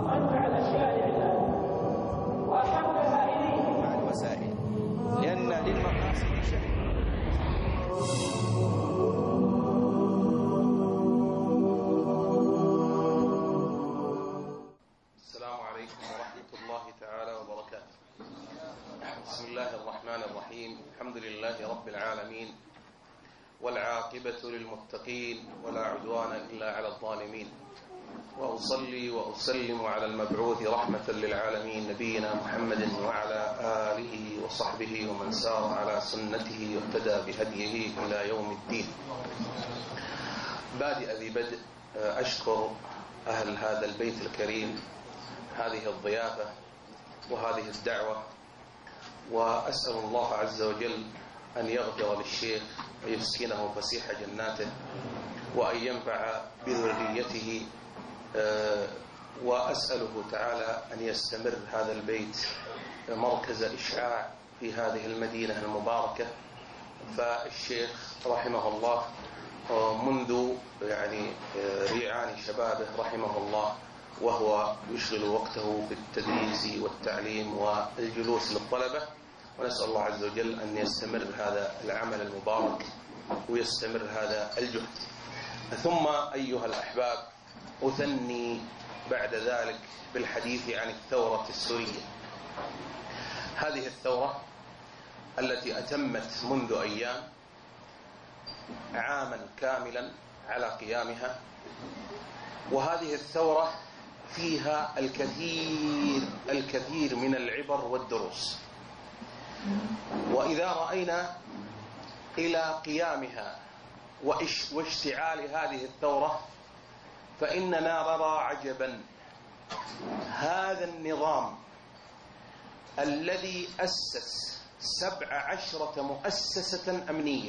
وأنفع الأشياء لعباده وأحبها إليه مع الوسائل، لأن للمقاصد شأن. السلام عليكم ورحمة الله تعالى وبركاته. بسم الله الرحمن الرحيم. الحمد لله رب العالمين، والعاقبة للمتقين، ولا عدوان إلا على الظالمين، وأصلي وأسلم على المبعوث رحمة للعالمين نبينا محمد وعلى آله وصحبه ومن سار على سنته واهتدى بهديه إلى يوم الدين. بادئ ذي بدء أشكر أهل هذا البيت الكريم هذه الضيافة وهذه الدعوة، وأسأل الله عز وجل أن يغفر للشيخ ويسكنه فسيح جناته، وأن ينفع بذريته، وأسأله تعالى أن يستمر هذا البيت مركز إشعاع في هذه المدينة المباركة. فالشيخ رحمه الله منذ ريعان شبابه رحمه الله وهو يشغل وقته في التدريس والتعليم والجلوس للطلبة، ونسأل الله عز وجل أن يستمر هذا العمل المبارك ويستمر هذا الجهد. ثم أيها الأحباب، أثني بعد ذلك بالحديث عن الثورة السورية. هذه الثورة التي أتمت منذ أيام عاما كاملا على قيامها، وهذه الثورة فيها الكثير من العبر والدروس. وإذا رأينا إلى قيامها واشتعال هذه الثورة فإننا نرى عجبا. هذا النظام الذي أسس 17 مؤسسة أمنية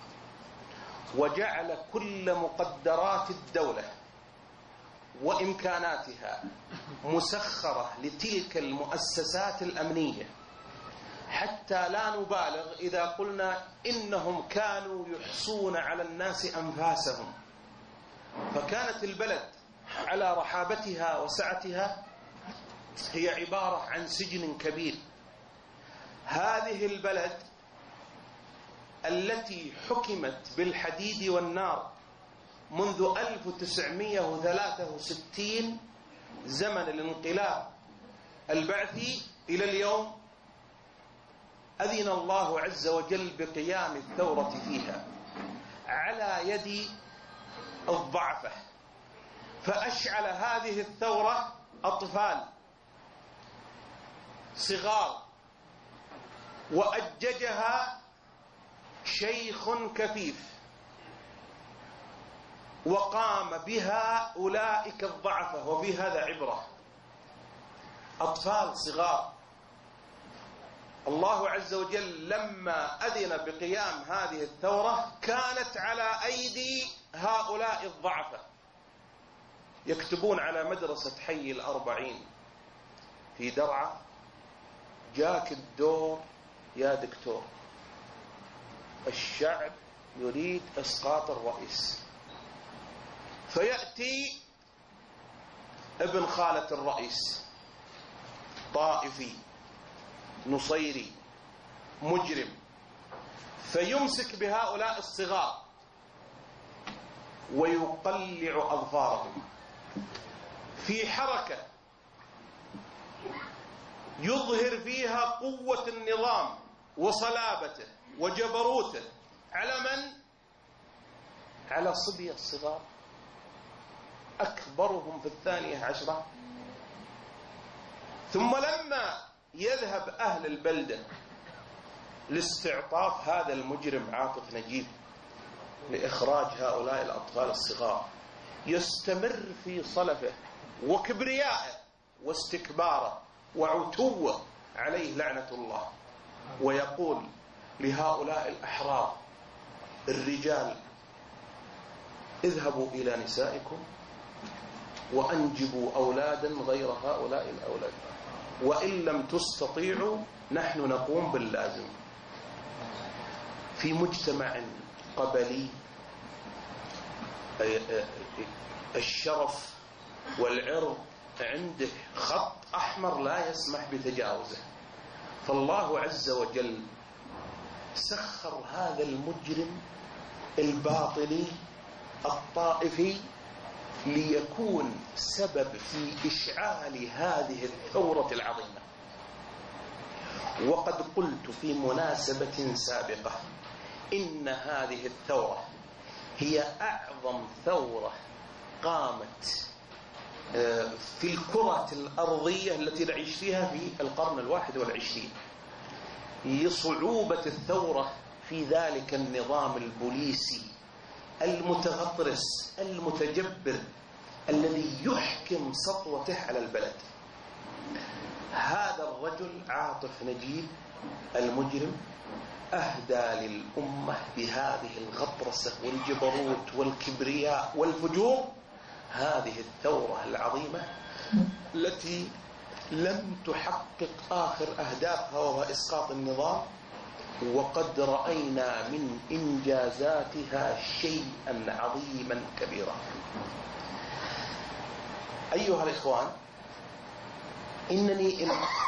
وجعل كل مقدرات الدولة وإمكاناتها مسخرة لتلك المؤسسات الأمنية، حتى لا نبالغ إذا قلنا إنهم كانوا يحصون على الناس أنفاسهم، فكانت البلد على رحابتها وسعتها هي عبارة عن سجن كبير. هذه البلد التي حكمت بالحديد والنار منذ 1963 زمن الانقلاب البعثي إلى اليوم، أذن الله عز وجل بقيام الثورة فيها على يد الضعفة، فأشعل هذه الثورة أطفال صغار، وأججها شيخ كفيف، وقام بها أولئك الضعفة. وفي هذا عبرة، أطفال صغار. الله عز وجل لما أذن بقيام هذه الثورة كانت على أيدي هؤلاء الضعفة، يكتبون على مدرسة حي ال40 في درعا: جاك الدور يا دكتور، الشعب يريد إسقاط الرئيس. فيأتي ابن خالة الرئيس طائفي نصيري مجرم، فيمسك بهؤلاء الصغار ويقلع أظفارهم في حركة يظهر فيها قوة النظام وصلابته وجبروته على من؟ على الصبية الصغار، أكبرهم في 12. ثم لما يذهب أهل البلدة لاستعطاف هذا المجرم عاطف نجيب لإخراج هؤلاء الأطفال الصغار، يستمر في صلفه وكبريائه واستكباره وعتوه عليه لعنة الله، ويقول لهؤلاء الأحرار الرجال: اذهبوا إلى نسائكم وأنجبوا أولادا غير هؤلاء الأولاد، وإن لم تستطيعوا نحن نقوم باللازم. في مجتمع قبلي الشرف والعرض عندك خط أحمر لا يسمح بتجاوزه. فالله عز وجل سخر هذا المجرم الباطني الطائفي ليكون سبب في إشعال هذه الثورة العظيمة. وقد قلت في مناسبة سابقة إن هذه الثورة هي أعظم ثورة قامت في الكرة الأرضية التي نعيش فيها في القرن 21، لصعوبة الثورة في ذلك النظام البوليسي المتغطرس المتجبر الذي يحكم سطوته على البلد. هذا الرجل عاطف نجيب المجرم أهدى للأمة بهذه الغطرسة والجبروت والكبرياء والفجور هذه الثورة العظيمة التي لم تحقق آخر أهدافها وهو إسقاط النظام، وقد رأينا من إنجازاتها شيئا عظيما كبيرا. أيها الإخوان، إنني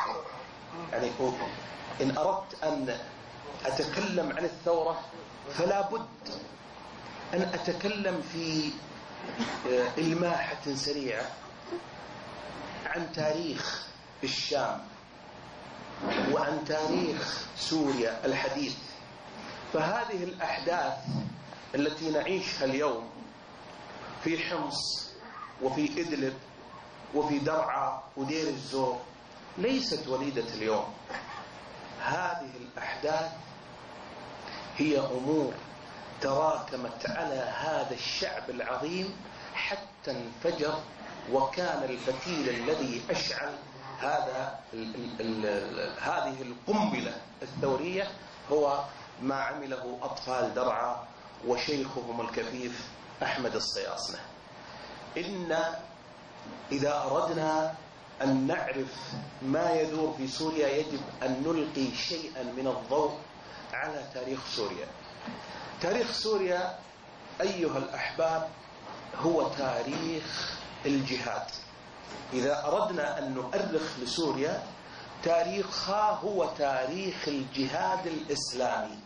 إن أردت أن أتكلم عن الثورة فلا بد أن أتكلم في إلماحة سريعة عن تاريخ الشام وعن تاريخ سوريا الحديث. فهذه الأحداث التي نعيشها اليوم في حمص وفي إدلب وفي درعا ودير الزور ليست وليدة اليوم. هذه الأحداث هي أمور تراكمت على هذا الشعب العظيم حتى انفجر، وكان الفتيل الذي أشعل هذه القنبلة الثورية هو ما عمله أطفال درعا وشيخهم الكفيف أحمد الصياصنة. إذا أردنا أن نعرف ما يدور في سوريا يجب أن نلقي شيئا من الضوء على تاريخ سوريا. تاريخ سوريا أيها الأحباب هو تاريخ الجهاد. إذا أردنا أن نؤرخ لسوريا تاريخها هو تاريخ الجهاد الإسلامي،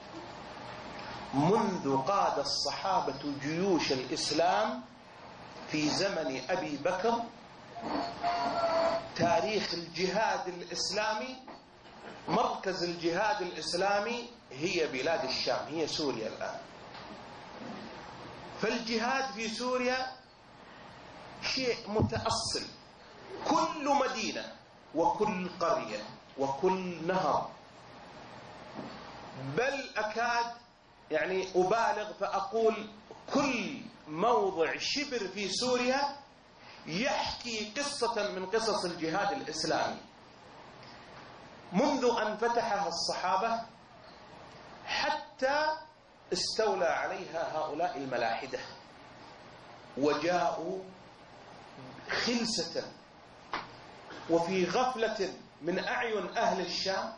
منذ قاد الصحابة جيوش الإسلام في زمن أبي بكر. تاريخ الجهاد الإسلامي، مركز الجهاد الإسلامي هي بلاد الشام، هي سوريا الآن. فالجهاد في سوريا شيء متأصل، كل مدينة وكل قرية وكل نهر، بل أكاد أبالغ فأقول كل موضع شبر في سوريا يحكي قصة من قصص الجهاد الإسلامي، منذ أن فتحها الصحابة حتى استولى عليها هؤلاء الملاحدة وجاءوا خلسة وفي غفلة من أعين أهل الشام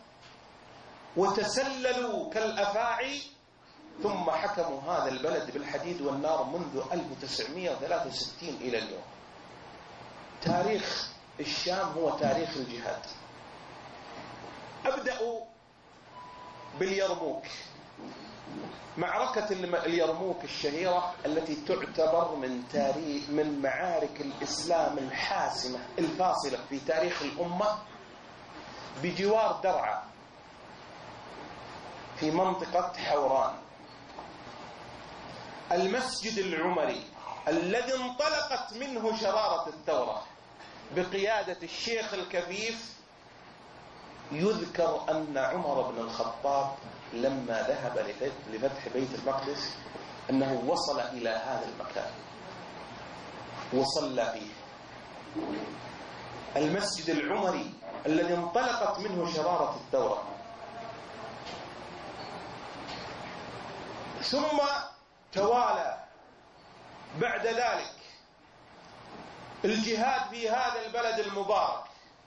وتسللوا كالأفاعي، ثم حكموا هذا البلد بالحديد والنار منذ 1963 إلى اليوم. تاريخ الشام هو تاريخ الجهاد. أبدأ باليرموك، معركة اليرموك الشهيرة التي تعتبر من معارك الإسلام الحاسمة الفاصلة في تاريخ الأمة، بجوار درعا في منطقة حوران. المسجد العمري الذي انطلقت منه شرارة الثورة بقيادة الشيخ الكفيف، يذكر أن عمر بن الخطاب لما ذهب لفتح بيت المقدس أنه وصل إلى هذا المكان وصلى فيه. المسجد العمري الذي انطلقت منه شرارة الثورة. ثم توالى بعد ذلك الجهاد في هذا البلد المبارك،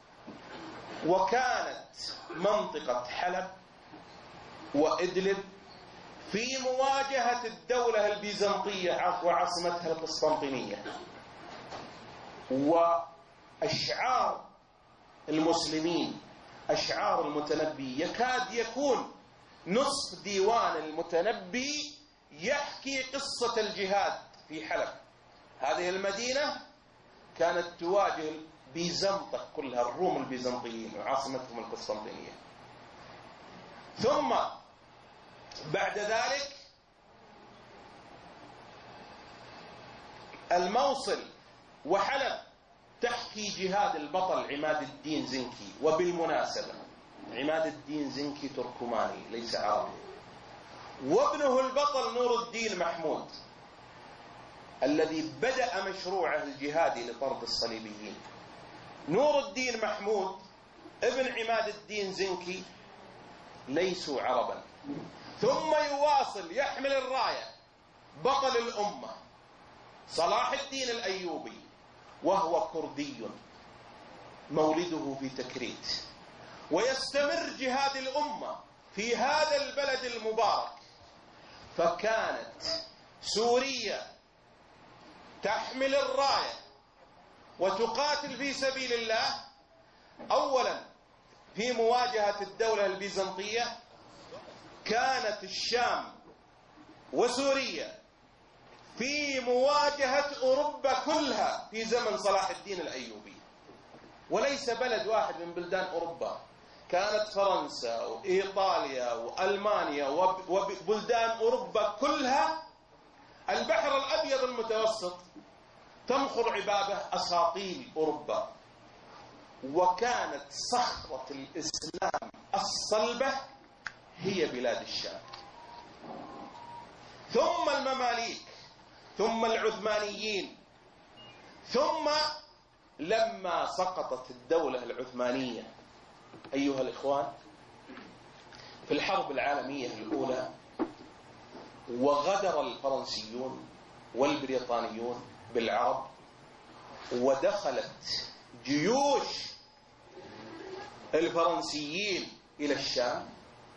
وكانت منطقة حلب وإدلب في مواجهة الدولة البيزنطية وعاصمتها القسطنطينية، أشعار المسلمين، أشعار المتنبي، يكاد يكون نصف ديوان المتنبي يحكي قصة الجهاد في حلب. هذه المدينة كانت تواجه بيزنطة كلها، الروم البيزنطيين وعاصمتهم القسطنطينية. ثم بعد ذلك الموصل وحلب تحكي جهاد البطل عماد الدين زنكي. وبالمناسبة عماد الدين زنكي تركماني ليس عربي، وابنه البطل نور الدين محمود الذي بدأ مشروعه الجهادي لطرد الصليبيين. نور الدين محمود ابن عماد الدين زنكي ليسوا عربا. ثم يواصل يحمل الراية بطل الأمة صلاح الدين الأيوبي، وهو كردي مولده في تكريت، ويستمر جهاد الأمة في هذا البلد المبارك. فكانت سوريا تحمل الراية وتقاتل في سبيل الله، أولا في مواجهة الدولة البيزنطية. كانت الشام وسوريا في مواجهة أوروبا كلها في زمن صلاح الدين الأيوبي، وليس بلد واحد من بلدان أوروبا، كانت فرنسا وإيطاليا وألمانيا وبلدان أوروبا كلها. البحر الأبيض المتوسط تمخر عبابه أساطيل أوروبا، وكانت صخرة الإسلام الصلبة هي بلاد الشام. ثم المماليك، ثم العثمانيين، ثم لما سقطت الدولة العثمانية أيها الإخوان في الحرب العالمية الأولى، وغدر الفرنسيون والبريطانيون بالعرب، ودخلت جيوش الفرنسيين إلى الشام.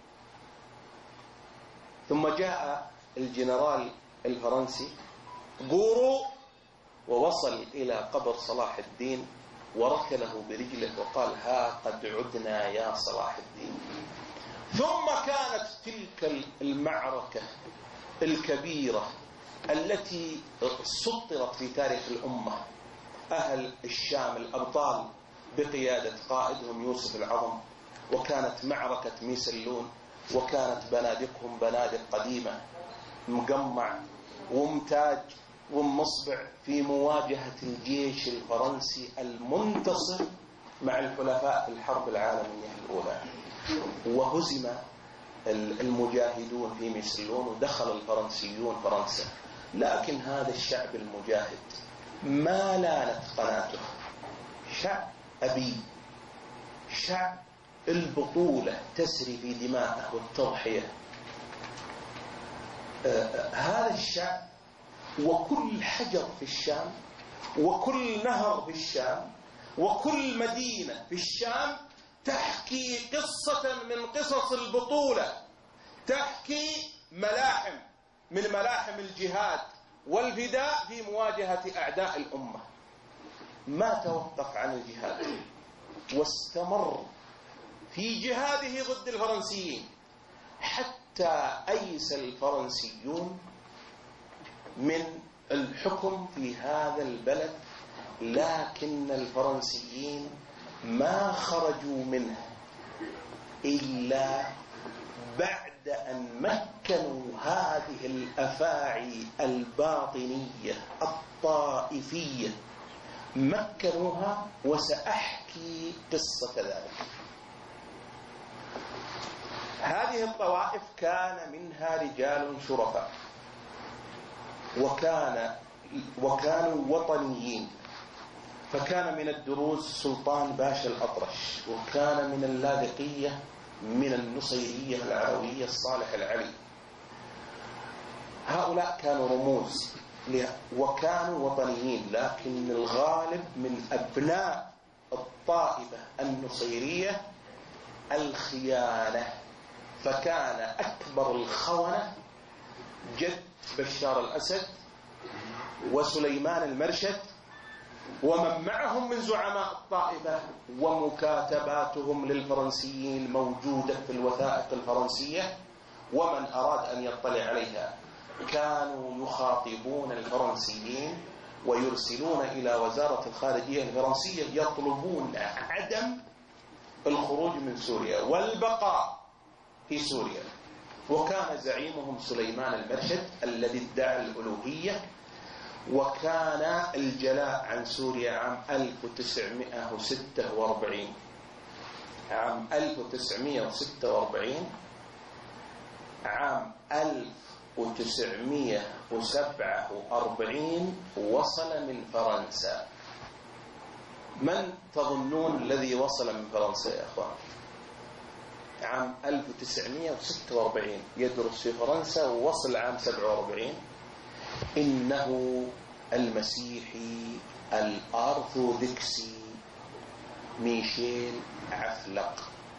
ثم جاء الجنرال الفرنسي غورو ووصل إلى قبر صلاح الدين وركله برجله وقال: ها قد عدنا يا صلاح الدين. ثم كانت تلك المعركة الكبيرة التي سطرت في تاريخ الأمة. أهل الشام الأبطال بقيادة قائدهم يوسف العظم، وكانت معركة ميسلون، وكانت بنادقهم بنادق قديمة مقمع ومتاج ومصبع في مواجهة الجيش الفرنسي المنتصر مع الحلفاء في الحرب العالمية الأولى. وهزم المجاهدون في ميسلون ودخل الفرنسيون فرنسا. لكن هذا الشعب المجاهد ما لانت قناته، شعب أبي، شعب البطولة تسري في دماءه والتضحية. هذا الشعب وكل حجر في الشام وكل نهر في الشام وكل مدينة في الشام تحكي قصة من قصص البطولة، تحكي ملاحم من ملاحم الجهاد والفداء في مواجهة أعداء الأمة. ما توقف عن الجهاد واستمر في جهاده ضد الفرنسيين حتى أيس الفرنسيون من الحكم في هذا البلد. لكن الفرنسيين ما خرجوا منه إلا بعد أن مكنوا هذه الأفاعي الباطنية الطائفية، مكنوها، وسأحكي قصة ذلك. هذه الطوائف كان منها رجال شرفاء، وكانوا وطنيين. فكان من الدروز سلطان باشا الأطرش، وكان من اللاذقية من النصيرية العلوية الصالح العلي. هؤلاء كانوا رموز وكانوا وطنيين، لكن الغالب من أبناء الطائفة النصيرية الخيانة. فكان أكبر الخونة جد بشار الأسد وسليمان المرشد ومن معهم من زعماء الطائفة، ومكاتباتهم للفرنسيين موجودة في الوثائق الفرنسية، ومن أراد أن يطلع عليها كانوا يخاطبون الفرنسيين ويرسلون إلى وزارة الخارجية الفرنسية يطلبون عدم الخروج من سوريا والبقاء في سوريا. وكان زعيمهم سليمان المرشد الذي ادعى الألوهية، وكان الجلاء عن سوريا عام 1946. عام 1946 عام 1947 وصل من فرنسا. من تظنون الذي وصل من فرنسا يا أخوان؟ عام 1946 يدرس في فرنسا ووصل عام 47. إنه المسيحي الأرثوذكسي ميشيل عفلق.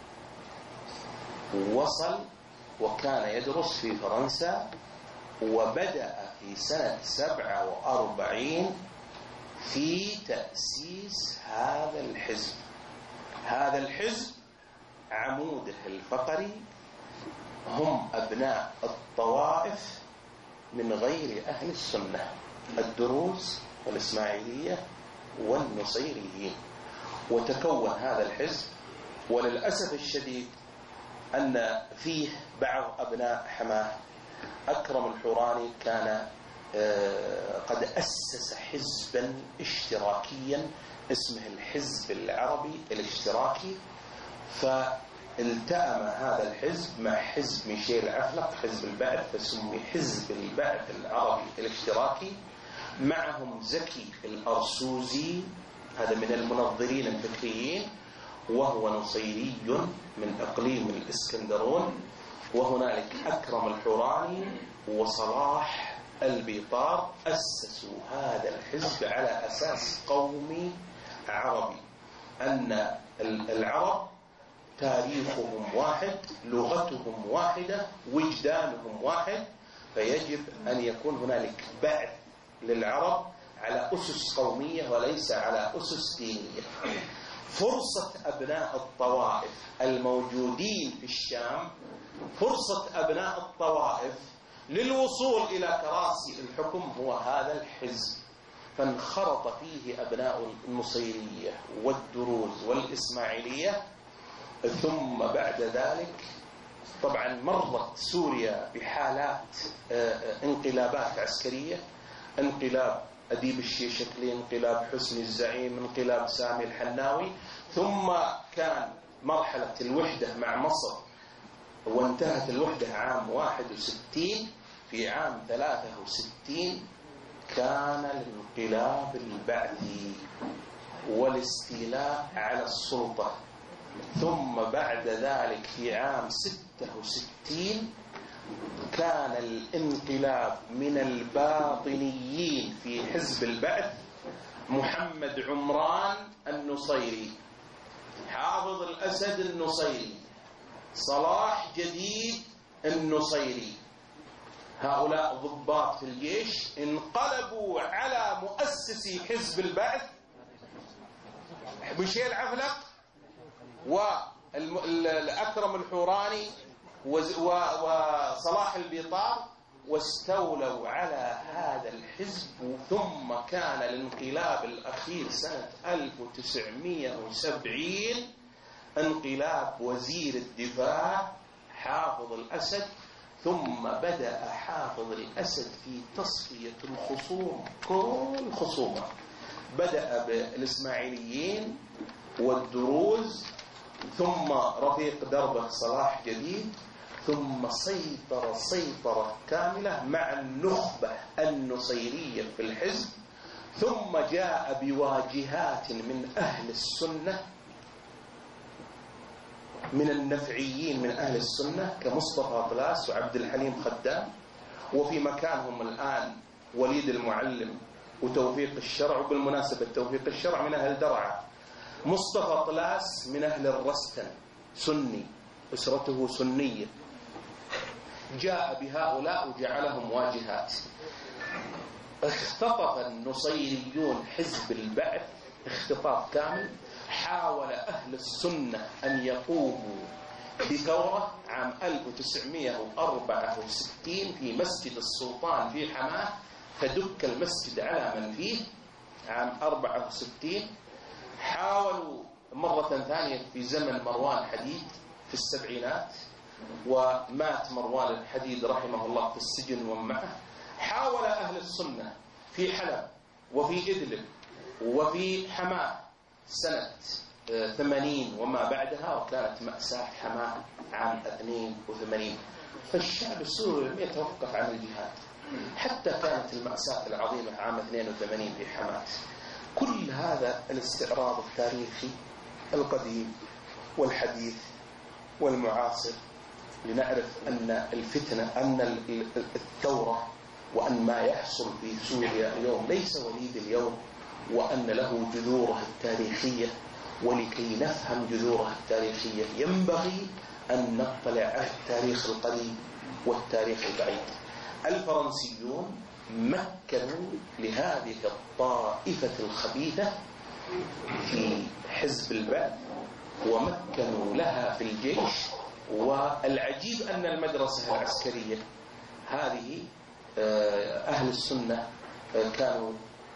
وصل وكان يدرس في فرنسا، وبدأ في سنة 47 في تأسيس هذا الحزب. هذا الحزب عموده الفقري هم أبناء الطوائف من غير أهل السنة، الدروز والإسماعيلية والنصيريين. وتكون هذا الحزب، وللأسف الشديد أن فيه بعض أبناء حماه. أكرم الحوراني كان قد أسس حزبا اشتراكيا اسمه الحزب العربي الاشتراكي، فالتأم هذا الحزب مع حزب ميشيل عفلق حزب البعث، فسمي حزب البعث العربي الاشتراكي. معهم زكي الأرسوزي، هذا من المنظرين الفكريين، وهو نصيري من أقليم الإسكندرون. وهنالك أكرم الحوراني وصلاح البيطار أسسوا هذا الحزب على أساس قومي عربي، أن العرب تاريخهم واحد، لغتهم واحدة، وجدانهم واحد، فيجب أن يكون هنالك بعث للعرب على أسس قومية وليس على أسس دينية. فرصة أبناء الطوائف الموجودين في الشام، فرصة أبناء الطوائف للوصول إلى كراسي الحكم هو هذا الحزب. فانخرط فيه أبناء النصيرية والدروز والإسماعيلية. ثم بعد ذلك طبعا مرت سوريا بحالات انقلابات عسكرية، انقلاب أديب الشيشكلي، انقلاب حسني الزعيم، انقلاب سامي الحناوي. ثم كان مرحلة الوحدة مع مصر، وانتهت الوحدة عام 61. في عام 63 كان الانقلاب البعثي والاستيلاء على السلطة. ثم بعد ذلك في عام 66 كان الانقلاب من الباطنيين في حزب البعث، محمد عمران النصيري، حافظ الأسد النصيري، صلاح جديد النصيري. هؤلاء ضباط في الجيش انقلبوا على مؤسسي حزب البعث ميشيل عفلق والأكرم الحوراني وصلاح البيطار، واستولوا على هذا الحزب. ثم كان الانقلاب الأخير سنة 1970 انقلاب وزير الدفاع حافظ الأسد. ثم بدأ حافظ الأسد في تصفية الخصوم، كل خصومة بدأ بالإسماعيليين والدروز، ثم رفيق دربه صلاح جديد، ثم سيطر سيطرة كاملة مع النخبة النصيرية في الحزب. ثم جاء بواجهات من أهل السنة، من النفعيين من أهل السنة كمصطفى طلاس وعبد الحليم خدام، وفي مكانهم الآن وليد المعلم وتوفيق الشرع. وبالمناسبة توفيق الشرع من أهل درعا، مصطفى طلاس من أهل الرستن، سني، أسرته سنية. جاء بهؤلاء وجعلهم واجهات. اختطف النصيريون حزب البعث اختطاف كامل. حاول أهل السنة أن يقوموا بثورة عام 1964 في مسجد السلطان في حماة، فدك المسجد على من فيه عام 64. حاولوا مرة ثانية في زمن مروان حديد في السبعينات، ومات مروان الحديد رحمه الله في السجن ومعه. حاول أهل السنة في حلب وفي إدلب وفي حماة سنة 80 وما بعدها، وكانت مأساة حماة عام 82. فالشعب السوري لم يتوقف عن الجهاد حتى كانت المأساة العظيمة عام 82 في حماة. كل هذا الاستعراض التاريخي القديم والحديث والمعاصر لنعرف أن الفتنة، أن الثورة، وأن ما يحصل في سوريا اليوم ليس وليد اليوم، وأن له جذوره التاريخية. ولكي نفهم جذوره التاريخية ينبغي أن نطلع على التاريخ القريب والتاريخ البعيد. الفرنسيون مكنوا لهذه الطائفة الخبيثة في حزب البعث، ومكنوا لها في الجيش. والعجيب أن المدرسة العسكرية هذه أهل السنة كانوا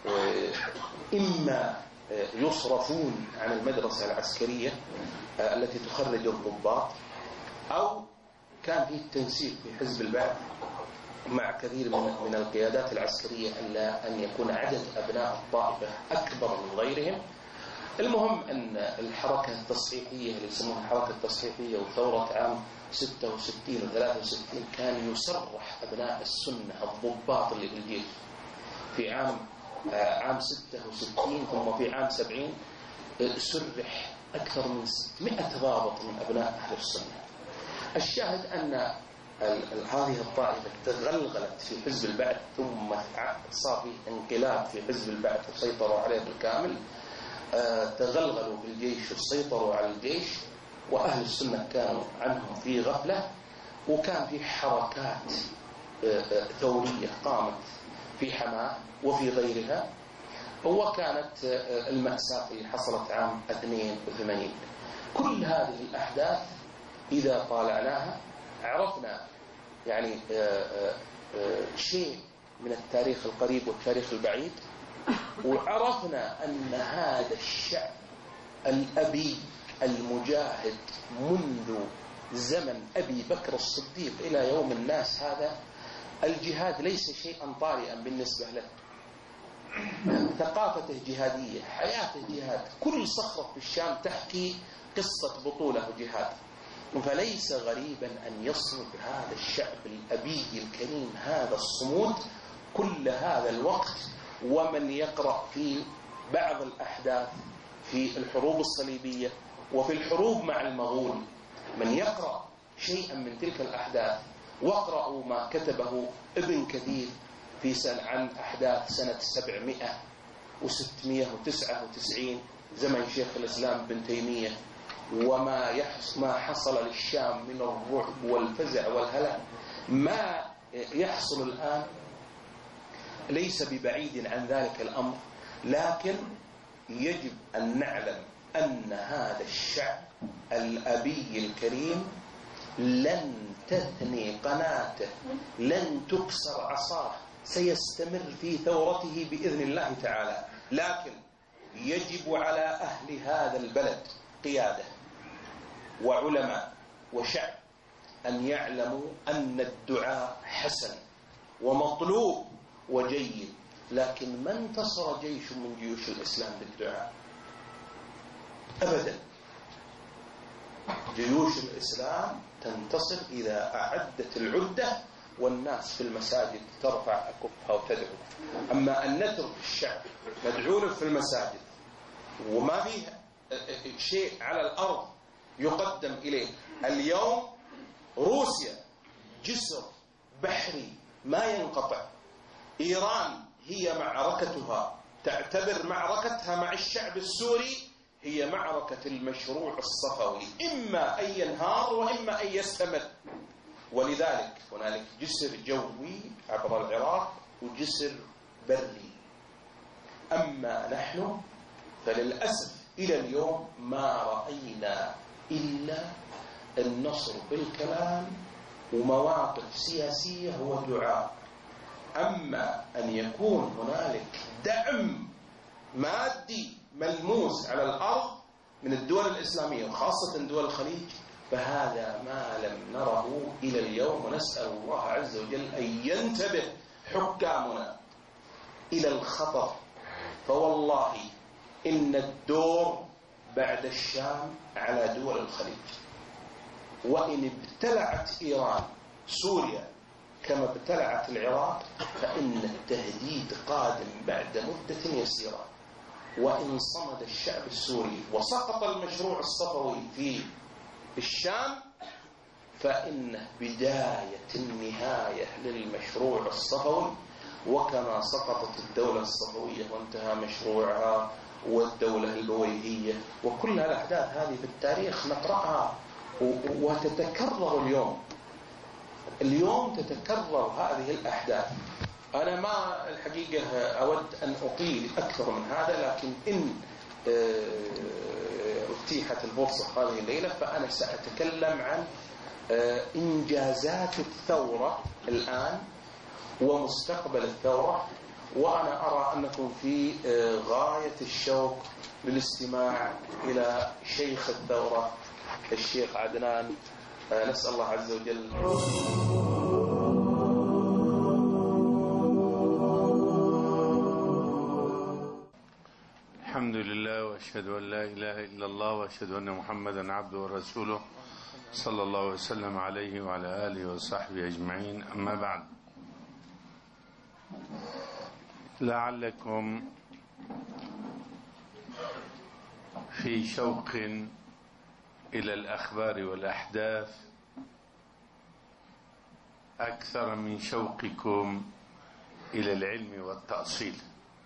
إما يصرفون عن المدرسة العسكرية التي تخرج الضباط، أو كان فيه تنسيق في حزب البعث مع كثير من القيادات العسكرية ألا أن يكون عدد أبناء الطائفة أكبر من غيرهم. المهم أن الحركة التصحيحية اللي يسمونها الحركة التصحيحية وثورة عام 66 و63 كان يسرح أبناء السنة الضباط اللي في الجيش في عام 66، ثم في عام 70 سرح أكثر من 600 ضابط من أبناء أهل السنة. الشاهد أن هذه الطائفة تغلغلت في حزب البعث، ثم صار في انقلاب في حزب البعث وسيطروا عليه بالكامل. تغلغلوا في الجيش وسيطروا على الجيش، وأهل السنة كانوا عنهم في غفلة. وكان في حركات ثورية قامت في حماة وفي غيرها، وكانت المأساة اللي حصلت عام 82. كل هذه الأحداث إذا طالعناها عرفنا يعني شيء من التاريخ القريب والتاريخ البعيد، وعرفنا أن هذا الشعب الأبي المجاهد منذ زمن أبي بكر الصديق إلى يوم الناس هذا الجهاد ليس شيئا طارئا بالنسبة له. ثقافته جهادية، حياته جهاد، كل صخرة في الشام تحكي قصة بطولة وجهاد. فليس غريبا أن يصمد هذا الشعب الأبي الكريم هذا الصمود كل هذا الوقت. ومن يقرأ في بعض الأحداث في الحروب الصليبية وفي الحروب مع المغول، من يقرأ شيئا من تلك الأحداث، واقرأوا ما كتبه ابن كثير في عن أحداث سنة 799 زمن شيخ الإسلام بن تيمية، وما حصل للشام من الرعب والفزع والهلع. ما يحصل الآن ليس ببعيد عن ذلك الأمر، لكن يجب أن نعلم أن هذا الشعب الأبي الكريم لن تثني قناته، لن تكسر عصاه، سيستمر في ثورته بإذن الله تعالى. لكن يجب على أهل هذا البلد قيادة وعلماء وشعب أن يعلموا أن الدعاء حسن ومطلوب وجيد، لكن ما انتصر جيش من جيوش الإسلام بالدعاء أبدا. جيوش الإسلام تنتصر إذا أعدت العدة والناس في المساجد ترفع أكفها وتدعو. أما أن نترك الشعب مدعو في المساجد وما فيه شيء على الأرض يقدم إليه. اليوم روسيا جسر بحري ما ينقطع. إيران هي معركتها، تعتبر معركتها مع الشعب السوري هي معركة المشروع الصفوي، إما أن ينهار وإما أن يستمر. ولذلك هنالك جسر جوي عبر العراق وجسر بري. أما نحن فللأسف إلى اليوم ما رأينا إلا النصر بالكلام ومواقف سياسية ودعاء. أما أن يكون هنالك دعم مادي ملموس على الأرض من الدول الإسلامية وخاصة دول الخليج فهذا ما لم نره إلى اليوم. ونسأل الله عز وجل أن ينتبه حكامنا إلى الخطر. فوالله إن الدور بعد الشام على دول الخليج. وإن ابتلعت إيران سوريا كما ابتلعت العراق فإن التهديد قادم بعد مدة يسيرة. وإن صمد الشعب السوري وسقط المشروع الصفوي في الشام فإنه بداية النهاية للمشروع الصفوي. وكما سقطت الدولة الصفوية وانتهى مشروعها والدولة البويهية وكل الأحداث هذه في التاريخ نقرأها وتتكرر اليوم تتكرر هذه الأحداث. أنا ما الحقيقة أود أن أطيل أكثر من هذا، لكن إن اتيحت الفرصة هذه الليلة فأنا سأتكلم عن إنجازات الثورة الآن ومستقبل الثورة. وأنا أرى أنكم في غاية الشوق للاستماع إلى شيخ الثورة الشيخ عدنان. نسأل الله عز وجل. الحمد لله وأشهد أن لا إله إلا الله وأشهد أن محمدا عبده ورسوله صلى الله وسلم عليه وعلى آله وصحبه أجمعين. أما بعد، لعلكم في شوق إلى الأخبار والأحداث أكثر من شوقكم إلى العلم والتأصيل.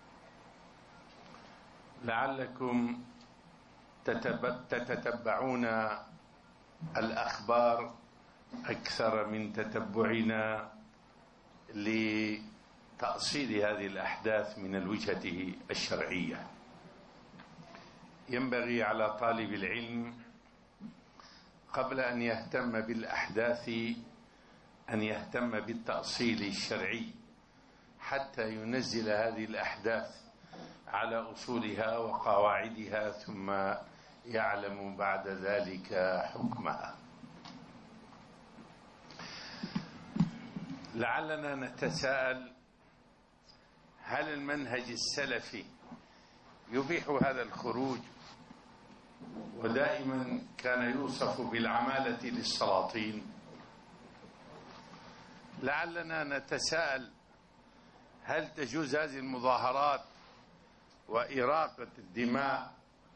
لعلكم تتتبعون الأخبار أكثر من تتبعنا لتأصيل هذه الأحداث من الوجهة الشرعية. ينبغي على طالب العلم قبل أن يهتم بالأحداث أن يهتم بالتأصيل الشرعي حتى ينزل هذه الأحداث على أصولها وقواعدها ثم يعلم بعد ذلك حكمها. لعلنا نتساءل: هل المنهج السلفي يبيح هذا الخروج؟ ودائما كان يوصف بالعمالة للسلاطين. لعلنا نتساءل: هل تجوز هذه المظاهرات وإراقة الدماء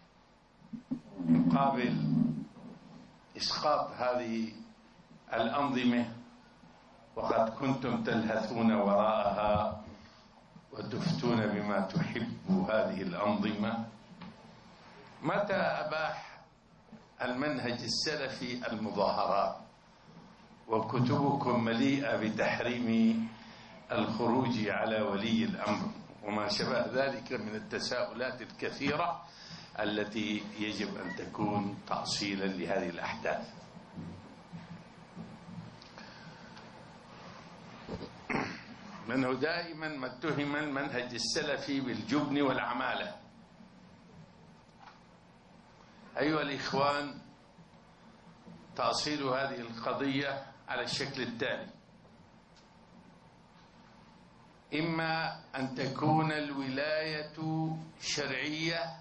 مقابل إسقاط هذه الأنظمة وقد كنتم تلهثون وراءها وتفتون بما تحب هذه الأنظمة؟ متى أباح المنهج السلفي المظاهرات؟ وكتبكم مليئة بتحريم الخروج على ولي الأمر وما شابه ذلك من التساؤلات الكثيرة التي يجب أن تكون تأصيلا لهذه الأحداث. منه دائما ما اتهم المنهج السلفي بالجبن والعمالة. أيها الإخوان، تأصيل هذه القضية على الشكل التالي: إما أن تكون الولاية شرعية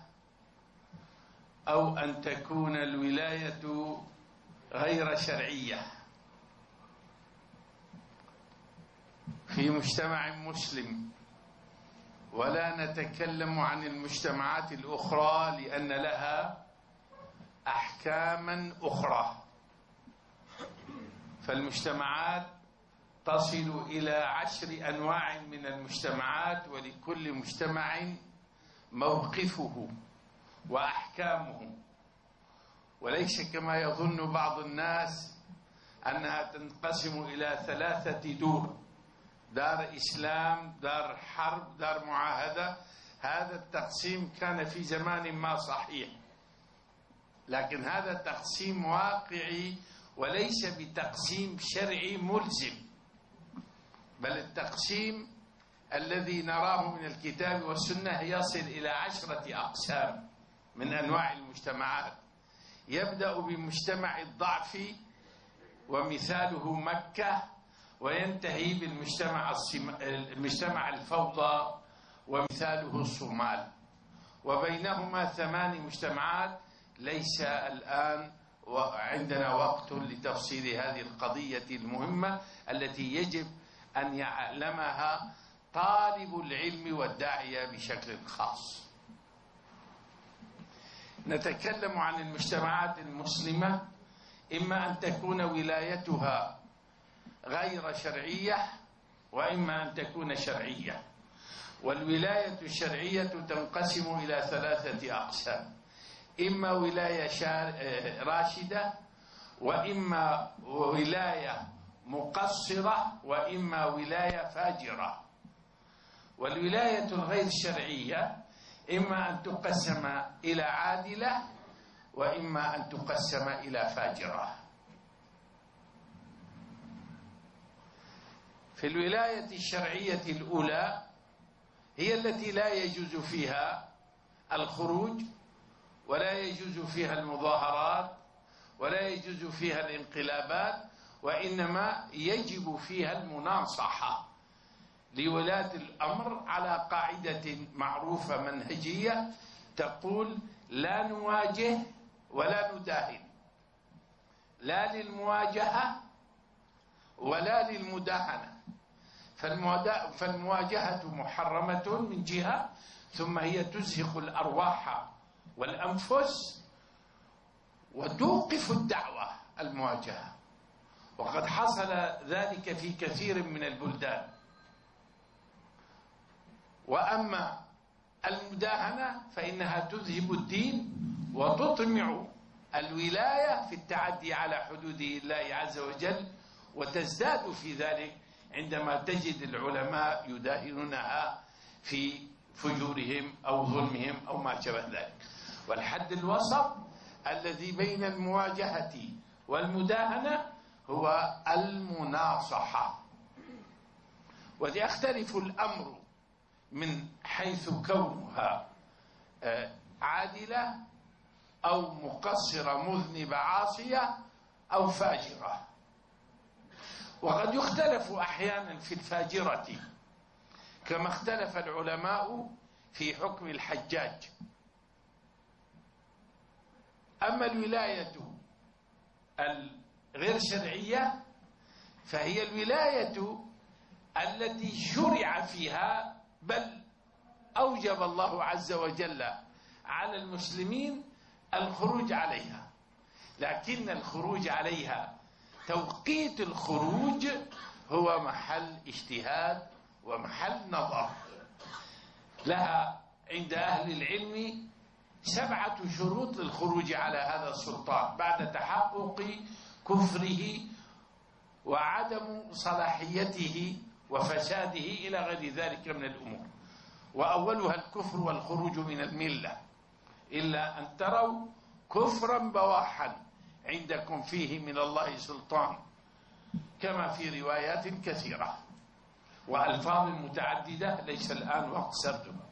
أو أن تكون الولاية غير شرعية. في مجتمع مسلم، ولا نتكلم عن المجتمعات الأخرى لأن لها أحكاما أخرى، فالمجتمعات تصل إلى 10 أنواع من المجتمعات، ولكل مجتمع موقفه وأحكامه، وليس كما يظن بعض الناس أنها تنقسم إلى 3 دور: دار إسلام، دار حرب، دار معاهدة. هذا التقسيم كان في زمان ما صحيح، لكن هذا تقسيم واقعي وليس بتقسيم شرعي ملزم، بل التقسيم الذي نراه من الكتاب والسنة يصل إلى 10 أقسام من أنواع المجتمعات، يبدأ بمجتمع الضعف ومثاله مكة، وينتهي بالمجتمع الفوضى ومثاله الصومال، وبينهما 8 مجتمعات. ليس الآن عندنا وقت لتفصيل هذه القضية المهمة التي يجب أن يعلمها طالب العلم والداعية بشكل خاص. نتكلم عن المجتمعات المسلمة، إما أن تكون ولايتها غير شرعية، وإما أن تكون شرعية. والولاية الشرعية تنقسم إلى 3 أقسام: إما ولاية راشدة، وإما ولاية مقصرة، وإما ولاية فاجرة. والولاية الغير شرعية إما أن تقسم إلى عادلة، وإما أن تقسم إلى فاجرة. في الولاية الشرعية الأولى هي التي لا يجوز فيها الخروج، ولا يجوز فيها المظاهرات، ولا يجوز فيها الانقلابات، وإنما يجب فيها المناصحة لولاة الأمر على قاعدة معروفة منهجية تقول: لا نواجه ولا نداهن، لا للمواجهة ولا للمداهنة. فالمواجهة محرمة من جهة، ثم هي تزهق الأرواح والأنفس وتوقف الدعوة المواجهة، وقد حصل ذلك في كثير من البلدان. وأما المداهنة فإنها تذهب الدين وتطمع الولاية في التعدي على حدود الله عز وجل، وتزداد في ذلك عندما تجد العلماء يداهنونها في فجورهم أو ظلمهم أو ما شابه ذلك. والحد الوسط الذي بين المواجهة والمداهنة هو المناصحة. ويختلف الأمر من حيث كونها عادلة أو مقصرة مذنبة عاصية أو فاجرة. وقد يختلف أحيانا في الفاجرة، كما اختلف العلماء في حكم الحجاج. أما الولاية الغير شرعية فهي الولاية التي شرع فيها، بل أوجب الله عز وجل على المسلمين الخروج عليها، لكن الخروج عليها توقيت الخروج هو محل اجتهاد ومحل نظر. لها عند أهل العلم 7 شروط للخروج على هذا السلطان بعد تحقق كفره وعدم صلاحيته وفساده إلى غير ذلك من الأمور. وأولها الكفر والخروج من الملة، إلا أن تروا كفرا بواحا عندكم فيه من الله سلطان، كما في روايات كثيرة وألفاظ متعددة ليس الآن وقت سردها.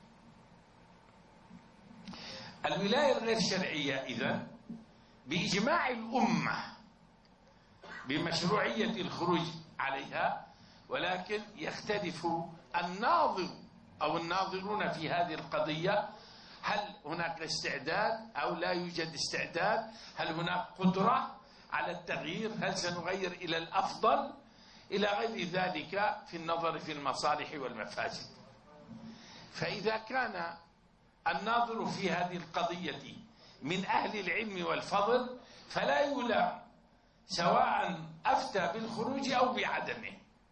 الولاية الغير شرعية إذن بإجماع الأمة بمشروعية الخروج عليها، ولكن يختلف الناظر أو الناظرون في هذه القضية، هل هناك استعداد أو لا يوجد استعداد؟ هل هناك قدرة على التغيير؟ هل سنغير إلى الأفضل؟ إلى غير ذلك في النظر في المصالح والمفاسد. فإذا كان الناظر في هذه القضية من أهل العلم والفضل فلا يلام، سواء أفتى بالخروج أو بعدمه.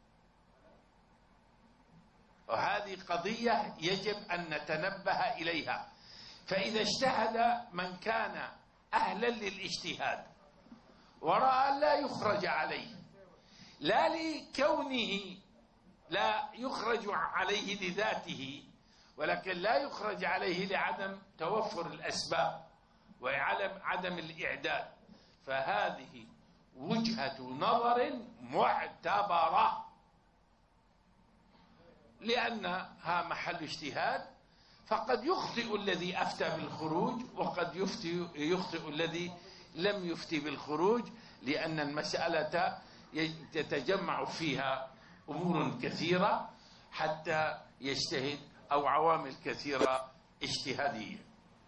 وهذه قضية يجب أن نتنبه إليها. فإذا اجتهد من كان أهلا للاجتهاد ورأى لا يخرج عليه، لا لكونه لا يخرج عليه لذاته، ولكن لا يخرج عليه لعدم توفر الأسباب وعدم الإعداد. فهذه وجهة نظر معتبرة، لأنها محل اجتهاد، فقد يخطئ الذي أفتى بالخروج وقد يخطئ الذي لم يفتي بالخروج، لأن المسألة تتجمع فيها أمور كثيرة حتى يجتهد، أو عوامل كثيرة اجتهادية.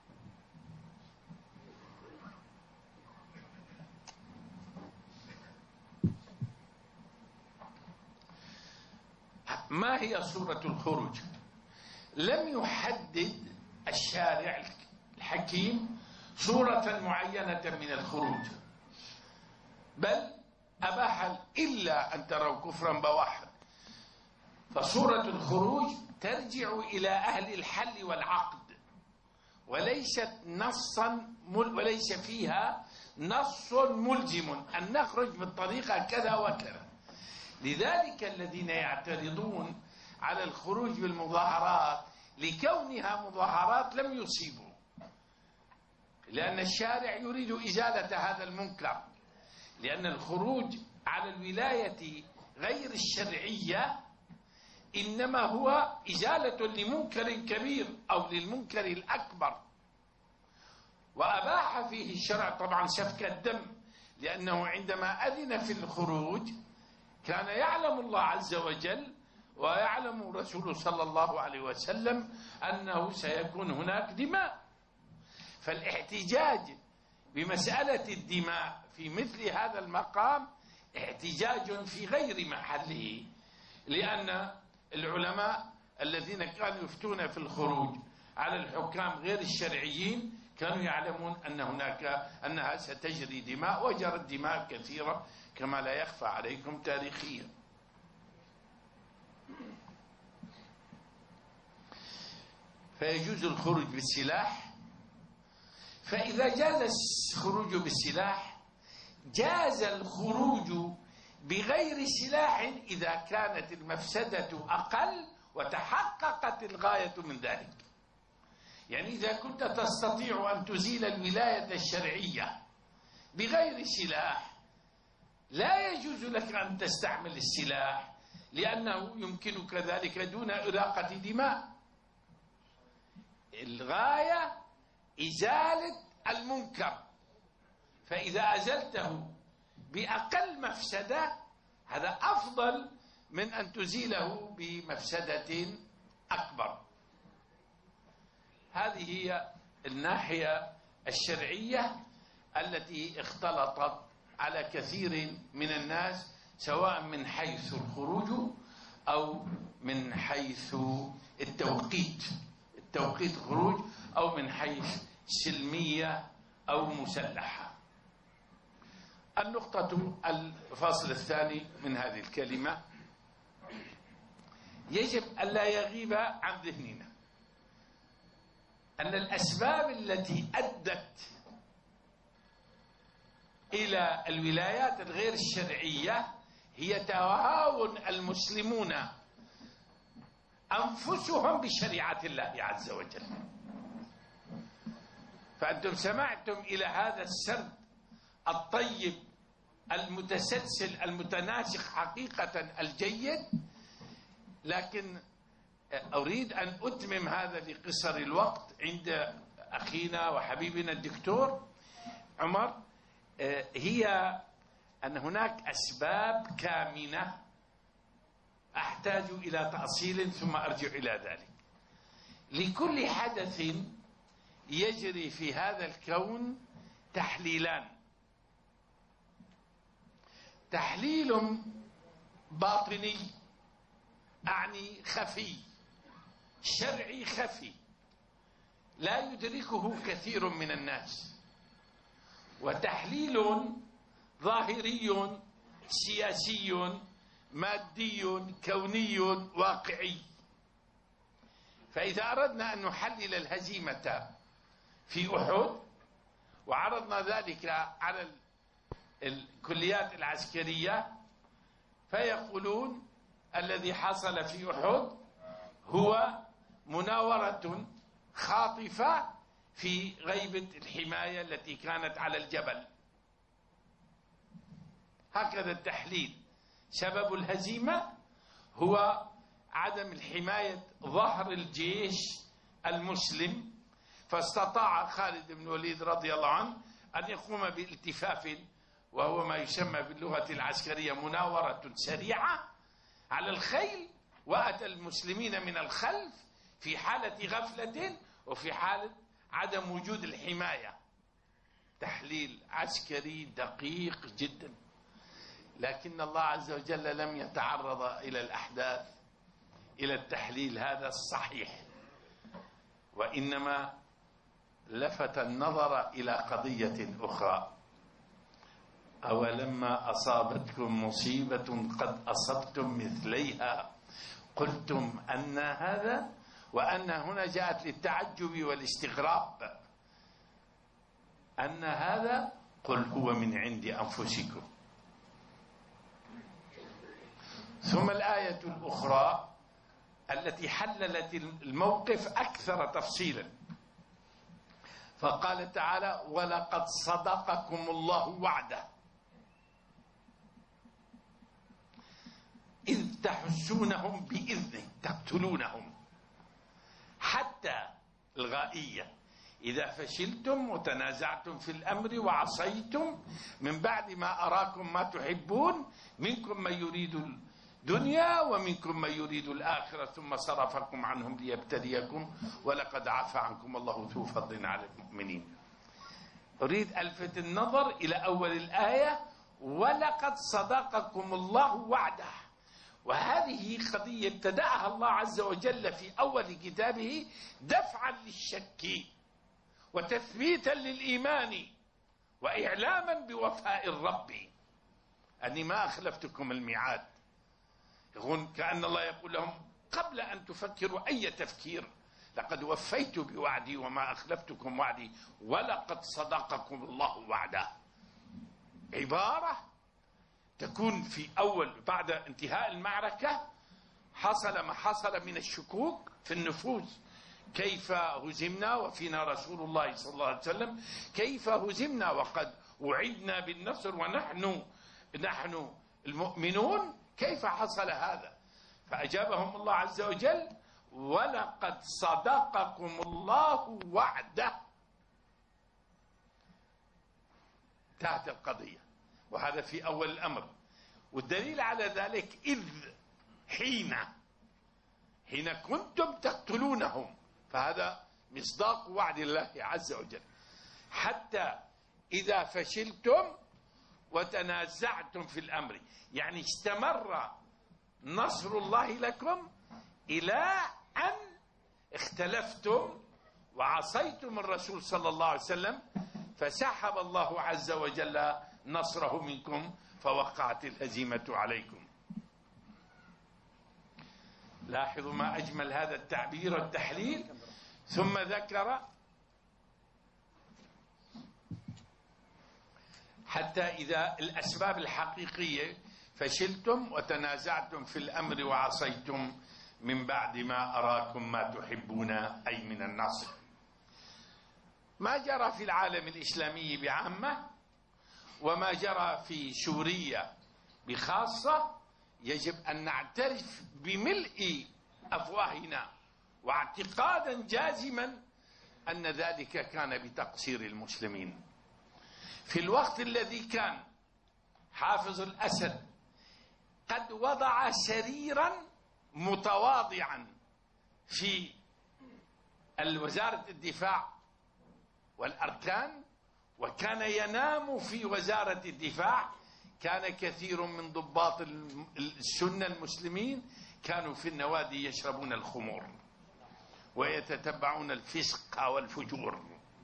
ما هي صورة الخروج؟ لم يحدد الشارع الحكيم صورة معينة من الخروج، بل أباح إلا أن تروا كفرا بواحا. فصورة الخروج ترجع إلى أهل الحل والعقد، وليس فيها نص ملزم أن نخرج بالطريقة كذا وكذا. لذلك الذين يعترضون على الخروج بالمظاهرات لكونها مظاهرات لم يصيبوا، لأن الشارع يريد إزالة هذا المنكر، لأن الخروج على الولاية غير الشرعية إنما هو إزالة لمنكر كبير أو للمنكر الأكبر. وأباح فيه الشرع طبعا سفك الدم، لأنه عندما أذن في الخروج كان يعلم الله عز وجل ويعلم رسوله صلى الله عليه وسلم أنه سيكون هناك دماء. فالاحتجاج بمسألة الدماء في مثل هذا المقام احتجاج في غير محله، لأن العلماء الذين كانوا يفتون في الخروج على الحكام غير الشرعيين كانوا يعلمون أنها ستجري دماء، وجرت دماء كثيرة كما لا يخفى عليكم تاريخيا. فيجوز الخروج بالسلاح. فإذا جاز الخروج بالسلاح جاز الخروج بغير سلاح إذا كانت المفسدة أقل وتحققت الغاية من ذلك. يعني إذا كنت تستطيع أن تزيل الولاية الشرعية بغير سلاح لا يجوز لك أن تستعمل السلاح، لأنه يمكنك ذلك دون إراقة دماء. الغاية إزالة المنكر، فإذا أزلته بأقل مفسدة هذا أفضل من أن تزيله بمفسدة أكبر. هذه هي الناحية الشرعية التي اختلطت على كثير من الناس، سواء من حيث الخروج أو من حيث التوقيت الخروج، أو من حيث سلمية أو مسلحة. الفاصل الثاني من هذه الكلمة يجب ألا يغيب عن ذهننا أن الأسباب التي أدت إلى الولايات الغير الشرعية هي تهاون المسلمون أنفسهم بشريعة الله عز وجل. فأنتم سمعتم إلى هذا السرد الطيب المتسلسل المتناسق حقيقة الجيد، لكن أريد أن أتمم هذا لقصر الوقت عند أخينا وحبيبنا الدكتور عمر. هي أن هناك أسباب كامنة أحتاج إلى تأصيل ثم أرجع إلى ذلك. لكل حدث يجري في هذا الكون تحليلان: تحليل باطني أعني خفي، شرعي خفي لا يدركه كثير من الناس، وتحليل ظاهري سياسي مادي كوني واقعي. فإذا أردنا أن نحلل الهزيمة في أحد وعرضنا ذلك على الكليات العسكرية فيقولون الذي حصل في أحد هو مناورة خاطفة في غيبة الحماية التي كانت على الجبل. هكذا التحليل. سبب الهزيمة هو عدم الحماية ظهر الجيش المسلم، فاستطاع خالد بن الوليد رضي الله عنه أن يقوم بالتفاف، وهو ما يسمى باللغة العسكرية مناورة سريعة على الخيل، وأتى المسلمين من الخلف في حالة غفلة وفي حالة عدم وجود الحماية. تحليل عسكري دقيق جدا، لكن الله عز وجل لم يتعرض إلى الأحداث إلى التحليل هذا الصحيح، وإنما لفت النظر إلى قضية أخرى: أولما أصابتكم مصيبة قد أصبتم مثليها قلتم أن هذا، وأن هنا جاءت للتعجب والاستغراب، أن هذا قل هو من عند أنفسكم. ثم الآية الأخرى التي حللت الموقف أكثر تفصيلا، فقال تعالى: ولقد صدقكم الله وعده إذ تحسونهم بإذنه تقتلونهم، حتى الغائية: إذا فشلتم وتنازعتم في الأمر وعصيتم من بعد ما أراكم ما تحبون منكم من يريد الدنيا ومنكم من يريد الآخرة ثم صرفكم عنهم ليبتليكم ولقد عفى عنكم الله ذو فضل على المؤمنين. أريد ألفت النظر إلى أول الآية: ولقد صدقكم الله وعده. وهذه قضية ابتدأها الله عز وجل في أول كتابه دفعا للشك وتثبيتا للإيمان وإعلاما بوفاء الرب، أني ما أخلفتكم الميعاد. يقول كأن الله يقول لهم قبل أن تفكروا أي تفكير: لقد وفيت بوعدي وما أخلفتكم وعدي ولقد صدقكم الله وعده. عبارة تكون في أول بعد انتهاء المعركة حصل ما حصل من الشكوك في النفوس: كيف هزمنا وفينا رسول الله صلى الله عليه وسلم؟ كيف هزمنا وقد وعدنا بالنصر ونحن المؤمنون؟ كيف حصل هذا؟ فأجابهم الله عز وجل: ولقد صدقكم الله وعده. انتهت القضية، وهذا في أول الأمر. والدليل على ذلك: إذ حين كنتم تقتلونهم، فهذا مصداق وعد الله عز وجل. حتى إذا فشلتم وتنازعتم في الأمر، يعني استمر نصر الله لكم إلى أن اختلفتم وعصيتم الرسول صلى الله عليه وسلم، فسحب الله عز وجل نصره منكم فوقعت الهزيمة عليكم. لاحظوا ما أجمل هذا التعبير والتحليل. ثم ذكر: حتى إذا الأسباب الحقيقية: فشلتم وتنازعتم في الأمر وعصيتم من بعد ما أراكم ما تحبون، أي من النصر. ما جرى في العالم الإسلامي بعامة وما جرى في سوريا بخاصة يجب أن نعترف بملء أفواهنا واعتقادا جازما أن ذلك كان بتقصير المسلمين. في الوقت الذي كان حافظ الأسد قد وضع سريرا متواضعا في وزارة الدفاع والأركان، وكان ينام في وزارة الدفاع، كان كثير من ضباط السنة المسلمين كانوا في النوادي يشربون الخمور ويتتبعون الفسق والفجور.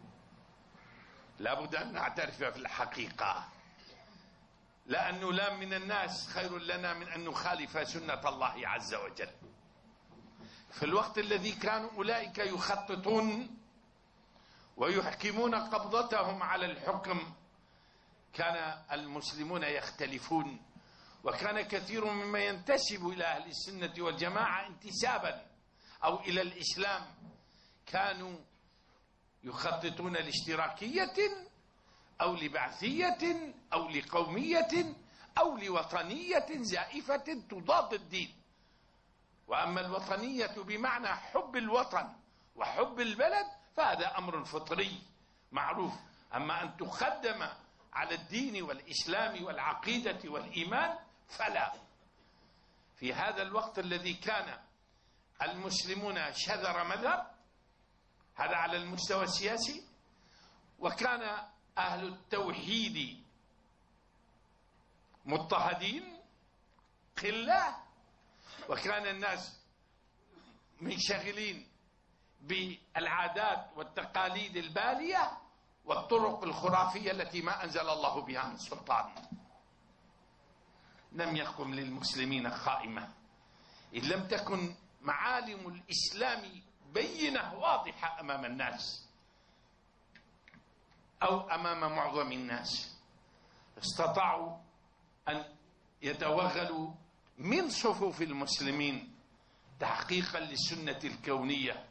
لابد أن نعترف في الحقيقة، لأنه لا من الناس خير لنا من أن نخالف سنة الله عز وجل. في الوقت الذي كانوا أولئك يخططون ويحكمون قبضتهم على الحكم، كان المسلمون يختلفون وكان كثير ممن ينتسب إلى أهل السنة والجماعة انتسابا أو إلى الإسلام كانوا يخططون لاشتراكية أو لبعثية أو لقومية أو لوطنية زائفة تضاد الدين. وأما الوطنية بمعنى حب الوطن وحب البلد فهذا أمر فطري معروف. أما أن تخدم على الدين والإسلام والعقيدة والإيمان فلا. في هذا الوقت الذي كان المسلمون شذر مذهب، هذا على المستوى السياسي، وكان أهل التوحيد مضطهدين قلة، وكان الناس منشغلين بالعادات والتقاليد البالية والطرق الخرافية التي ما أنزل الله بها من سلطان. لم يقم للمسلمين خائمة إن لم تكن معالم الإسلام بينة واضحة أمام الناس أو أمام معظم الناس. استطاعوا أن يتوغلوا من صفوف المسلمين تحقيقا للسنة الكونية.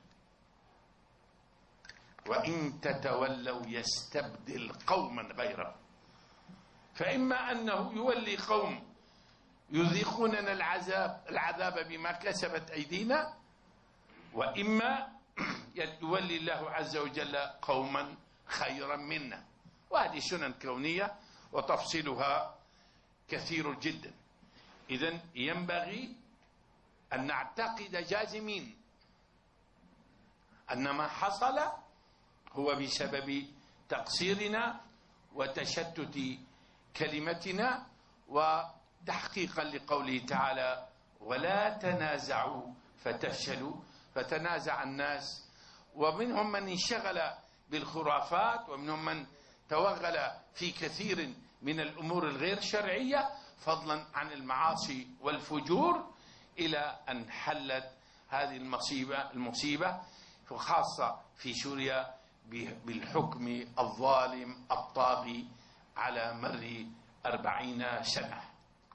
وإن تتولوا يستبدل قوما غيره. فإما أنه يولي قوم يذيقوننا العذاب بما كسبت أيدينا، وإما يولي الله عز وجل قوما خيرا منا. وهذه سنن كونية وتفصيلها كثير جدا. إذن ينبغي أن نعتقد جازمين أن ما حصل هو بسبب تقصيرنا وتشتت كلمتنا، وتحقيقا لقوله تعالى: ولا تنازعوا فتفشلوا. فتنازع الناس، ومنهم من انشغل بالخرافات، ومنهم من توغل في كثير من الأمور الغير شرعية، فضلا عن المعاصي والفجور، إلى أن حلت هذه المصيبة وخاصة في سوريا بالحكم الظالم الطاغي على مر 40 سنة.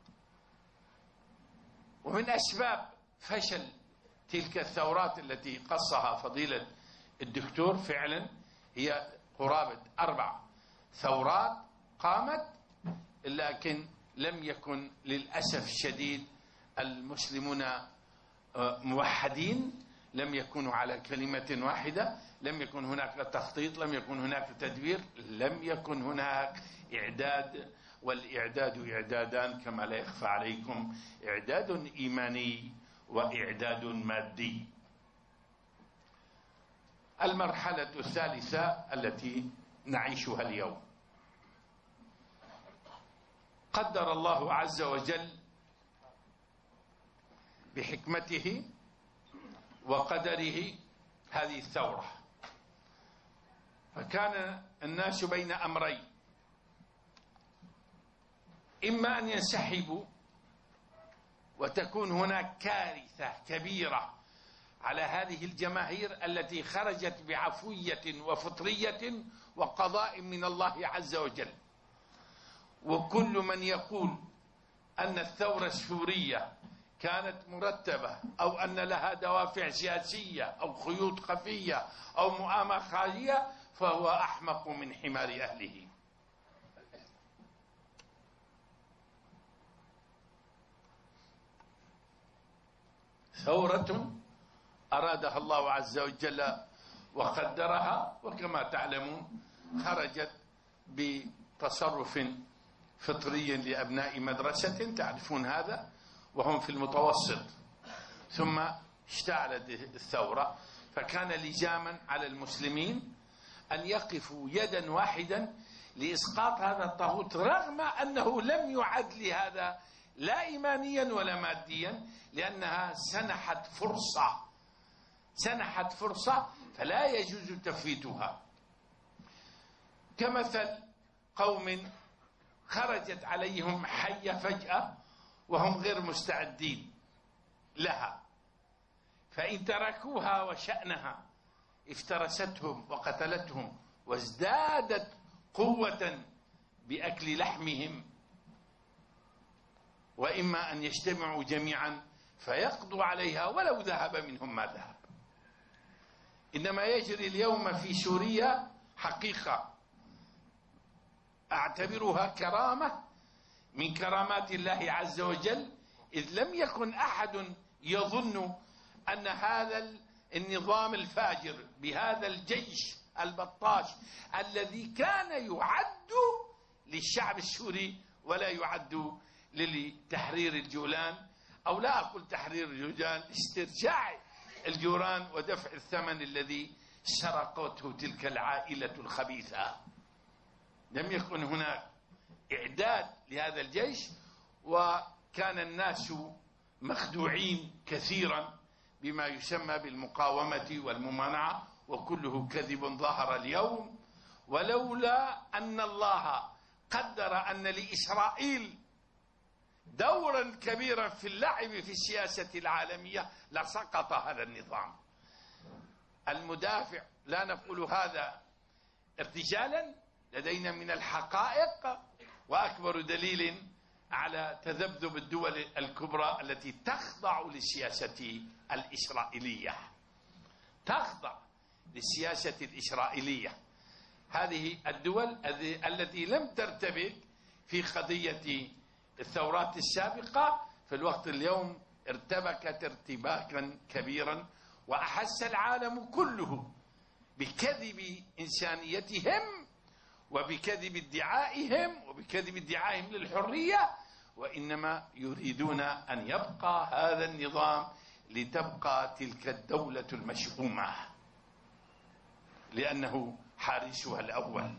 ومن أسباب فشل تلك الثورات التي قصها فضيلة الدكتور فعلا هي قرابة 4 ثورات قامت، لكن لم يكن للأسف الشديد المسلمون موحدين، لم يكونوا على كلمة واحدة، لم يكن هناك تخطيط، لم يكن هناك تدبير، لم يكن هناك إعداد. والإعداد إعدادان كما لا يخفى عليكم: إعداد إيماني وإعداد مادي. المرحلة الثالثة التي نعيشها اليوم، قدر الله عز وجل بحكمته وقدره هذه الثورة. فكان الناس بين أمرين: إما أن ينسحبوا وتكون هناك كارثة كبيرة على هذه الجماهير التي خرجت بعفوية وفطرية وقضاء من الله عز وجل. وكل من يقول أن الثورة السورية كانت مرتبة أو أن لها دوافع سياسية أو خيوط خفية أو مؤامرة خارجية فهو أحمق من حمار أهله. ثورة أرادها الله عز وجل وقدرها، وكما تعلمون خرجت بتصرف فطري لأبناء مدرسة، تعرفون هذا، وهم في المتوسط. ثم اشتعلت الثورة، فكان لزاما على المسلمين أن يقفوا يدا واحدا لإسقاط هذا الطاغوت، رغم أنه لم يعد لهذا لا إيمانيا ولا ماديا، لأنها سنحت فرصة فلا يجوز تفويتها. كمثل قوم خرجت عليهم حية فجأة وهم غير مستعدين لها، فإن تركوها وشأنها افترستهم وقتلتهم وازدادت قوة بأكل لحمهم. وإما أن يجتمعوا جميعا فيقضوا عليها ولو ذهب منهم ما ذهب. إنما يجري اليوم في سوريا حقيقة أعتبرها كرامة من كرامات الله عز وجل، إذ لم يكن أحد يظن أن هذا النظام الفاجر بهذا الجيش البطاش الذي كان يعد للشعب السوري ولا يعد لتحرير الجولان، أو لا أقول تحرير الجولان، استرجاع الجولان ودفع الثمن الذي سرقته تلك العائلة الخبيثة. لم يكن هناك إعداد لهذا الجيش، وكان الناس مخدوعين كثيرا بما يسمى بالمقاومة والممانعة، وكله كذب ظهر اليوم. ولولا أن الله قدر أن لإسرائيل دورا كبيرا في اللعب في السياسة العالمية لسقط هذا النظام. المدافع، لا نقول هذا ارتجالا، لدينا من الحقائق وأكبر دليل على تذبذب الدول الكبرى التي تخضع للسياسة الإسرائيلية، تخضع للسياسة الإسرائيلية. هذه الدول التي لم ترتبك في قضية الثورات السابقة في الوقت اليوم ارتبكت ارتباكا كبيرا، وأحس العالم كله بكذب إنسانيتهم وبكذب ادعائهم وبكذب ادعائهم للحرية، وإنما يريدون أن يبقى هذا النظام لتبقى تلك الدولة المشؤومة لأنه حارسها الأول.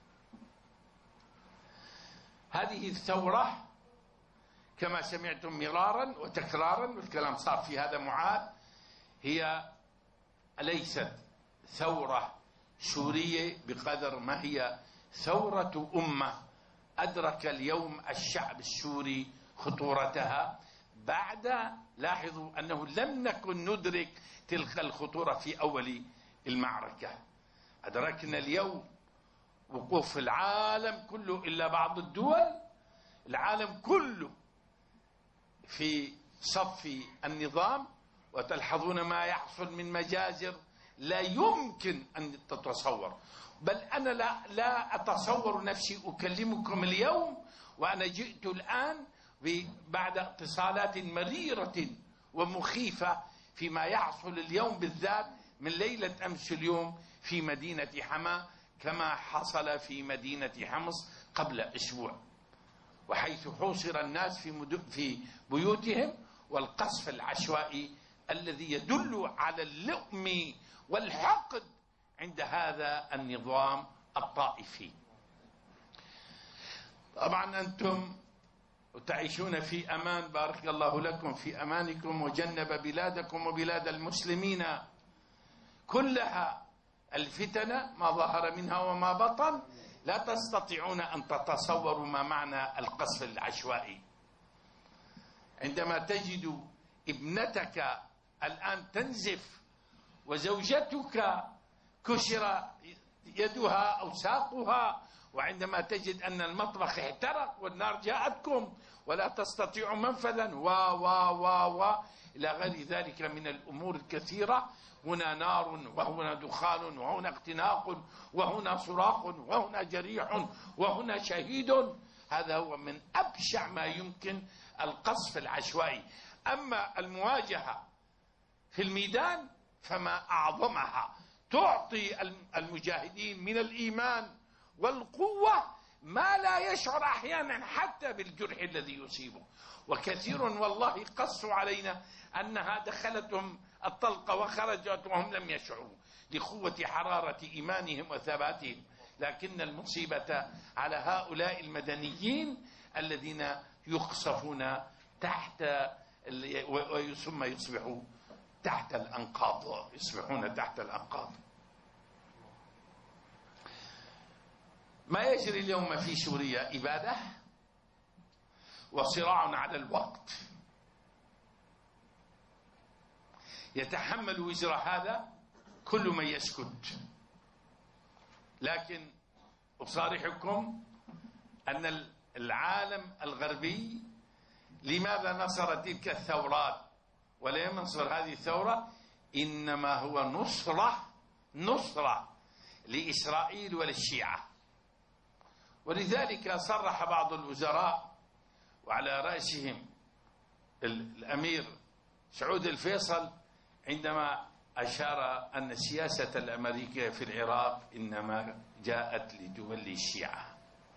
هذه الثورة كما سمعتم مرارا وتكرارا، والكلام صار في هذا معاد، هي ليست ثورة سورية بقدر ما هي ثورة أمة أدرك اليوم الشعب السوري خطورتها بعد، لاحظوا أنه لم نكن ندرك تلك الخطورة في أول المعركة. أدركنا اليوم وقوف العالم كله إلا بعض الدول، العالم كله في صف النظام، وتلحظون ما يحصل من مجازر لا يمكن أن تتصور. بل أنا لا أتصور نفسي أكلمكم اليوم وأنا جئت الآن بعد اتصالات مريرة ومخيفة فيما يحصل اليوم بالذات من ليلة أمس اليوم في مدينة حما، كما حصل في مدينة حمص قبل أسبوع، وحيث حوصر الناس في بيوتهم، والقصف العشوائي الذي يدل على اللؤم والحقد عند هذا النظام الطائفي. طبعا أنتم تعيشون في أمان، بارك الله لكم في أمانكم، وجنب بلادكم وبلاد المسلمين كلها الفتن ما ظهر منها وما بطن. لا تستطيعون أن تتصوروا ما معنى القصف العشوائي. عندما تجد ابنتك الآن تنزف وزوجتك كسر يدها أو ساقها، وعندما تجد أن المطبخ احترق والنار جاءتكم ولا تستطيع منفذا إلى غير ذلك من الأمور الكثيرة، هنا نار وهنا دخان وهنا اختناق وهنا صراخ وهنا جريح وهنا شهيد. هذا هو من أبشع ما يمكن القصف العشوائي. أما المواجهة في الميدان فما أعظمها، تعطي المجاهدين من الإيمان والقوة ما لا يشعر أحيانا حتى بالجرح الذي يصيبه. وكثير والله قصوا علينا أنها دخلتهم الطلقة وخرجت وهم لم يشعروا لقوة حرارة إيمانهم وثباتهم. لكن المصيبة على هؤلاء المدنيين الذين يقصفون تحت ثم يصبحوا تحت الأنقاض، يصبحون تحت الأنقاض. ما يجري اليوم في سوريا إبادة وصراع على الوقت. يتحمل وزر هذا كل من يسكت، لكن أصارحكم أن العالم الغربي لماذا نصر تلك الثورات ولم ينصر هذه الثورة؟ إنما هو نصرة لإسرائيل وللشيعة. ولذلك صرح بعض الوزراء وعلى رأسهم الأمير سعود الفيصل عندما أشار أن السياسة الأمريكية في العراق إنما جاءت لتولي الشيعة،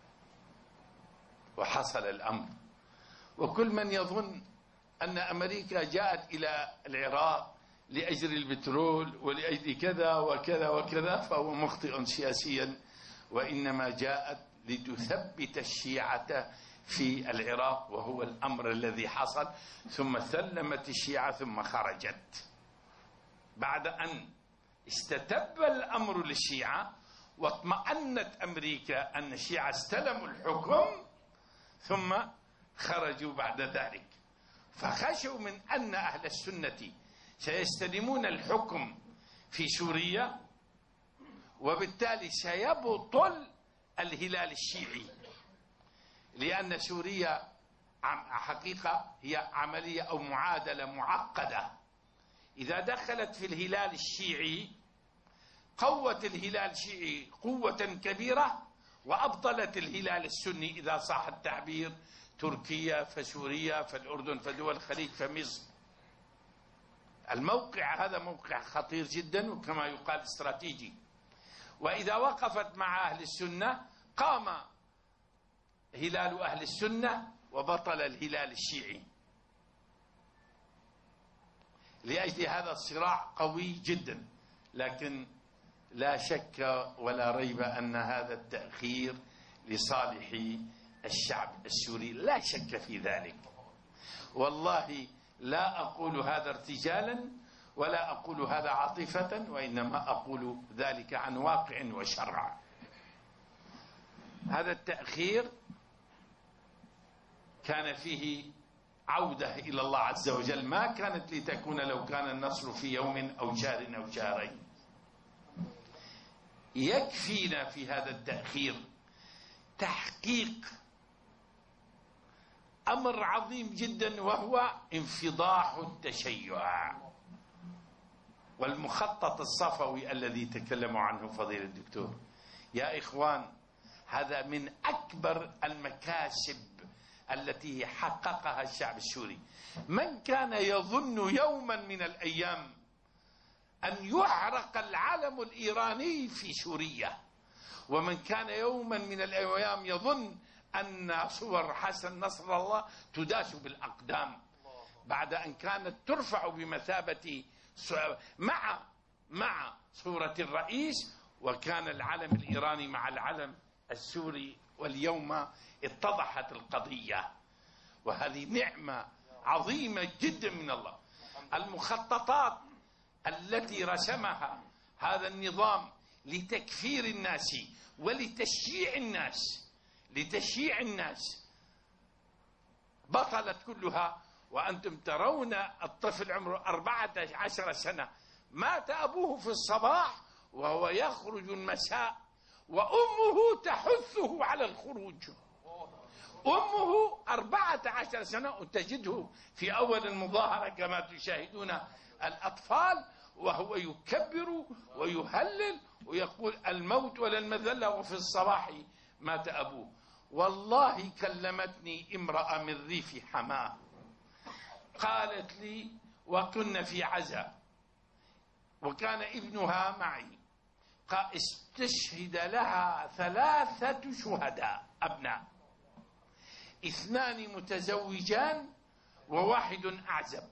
وحصل الأمر. وكل من يظن أن أمريكا جاءت إلى العراق لأجل البترول ولأجل كذا وكذا وكذا فهو مخطئ سياسيا، وإنما جاءت لتثبت الشيعة في العراق، وهو الأمر الذي حصل. ثم سلمت الشيعة ثم خرجت بعد أن استتب الأمر للشيعة واطمأنت أمريكا أن الشيعة استلموا الحكم، ثم خرجوا بعد ذلك. فخشوا من أن أهل السنة سيستلمون الحكم في سوريا، وبالتالي سيبطل الهلال الشيعي، لأن سوريا حقيقة هي عملية أو معادلة معقدة. إذا دخلت في الهلال الشيعي قوت الهلال الشيعي قوة كبيرة، وأبطلت الهلال السني إذا صح التعبير، تركيا فسوريا فالأردن فدول الخليج فمصر. الموقع هذا موقع خطير جدا، وكما يقال استراتيجي. وإذا وقفت مع أهل السنة قام هلال أهل السنة وبطل الهلال الشيعي. لأجل هذا الصراع قوي جدا، لكن لا شك ولا ريب أن هذا التأخير لصالح الشعب السوري، لا شك في ذلك. والله لا أقول هذا ارتجالا ولا أقول هذا عاطفة، وإنما أقول ذلك عن واقع وشرع. هذا التأخير كان فيه عودة إلى الله عز وجل، ما كانت لتكون لو كان النصر في يوم أو شهر أو شهرين. يكفينا في هذا التأخير تحقيق أمر عظيم جدا، وهو انفضاح التشيع والمخطط الصفوي الذي تكلموا عنه فضيلة الدكتور. يا إخوان، هذا من أكبر المكاسب التي حققها الشعب السوري. من كان يظن يوما من الأيام أن يحرق العلم الإيراني في سوريا، ومن كان يوما من الأيام يظن أن صور حسن نصر الله تداس بالأقدام بعد أن كانت ترفع بمثابة مع صورة الرئيس، وكان العلم الإيراني مع العلم السوري، واليوم اتضحت القضية. وهذه نعمة عظيمة جدا من الله. المخططات التي رسمها هذا النظام لتكفير الناس لتشييع الناس بطلت كلها. وأنتم ترون الطفل عمره 14 سنة مات أبوه في الصباح وهو يخرج المساء، وأمه تحثه على الخروج. أمه 14 سنة، وتجده في أول المظاهرة كما تشاهدون الأطفال وهو يكبر ويهلل ويقول الموت ولا المذلة، وفي الصباح مات أبوه. والله كلمتني امرأة من ريف حماه قالت لي، وكنا في عزاء وكان ابنها معي، استشهد لها 3 شهداء أبناء، 2 متزوجان و1 أعزب،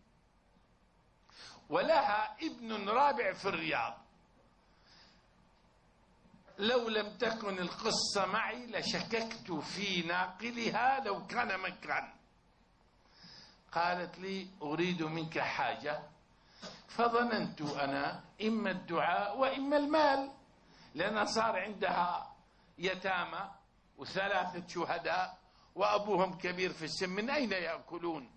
ولها ابن رابع في الرياض. لو لم تكن القصة معي لشككت في ناقلها لو كان من كان. قالت لي أريد منك حاجة، فظننت أنا إما الدعاء وإما المال، لأن صار عندها يتامى و3 شهداء وأبوهم كبير في السن، من أين يأكلون؟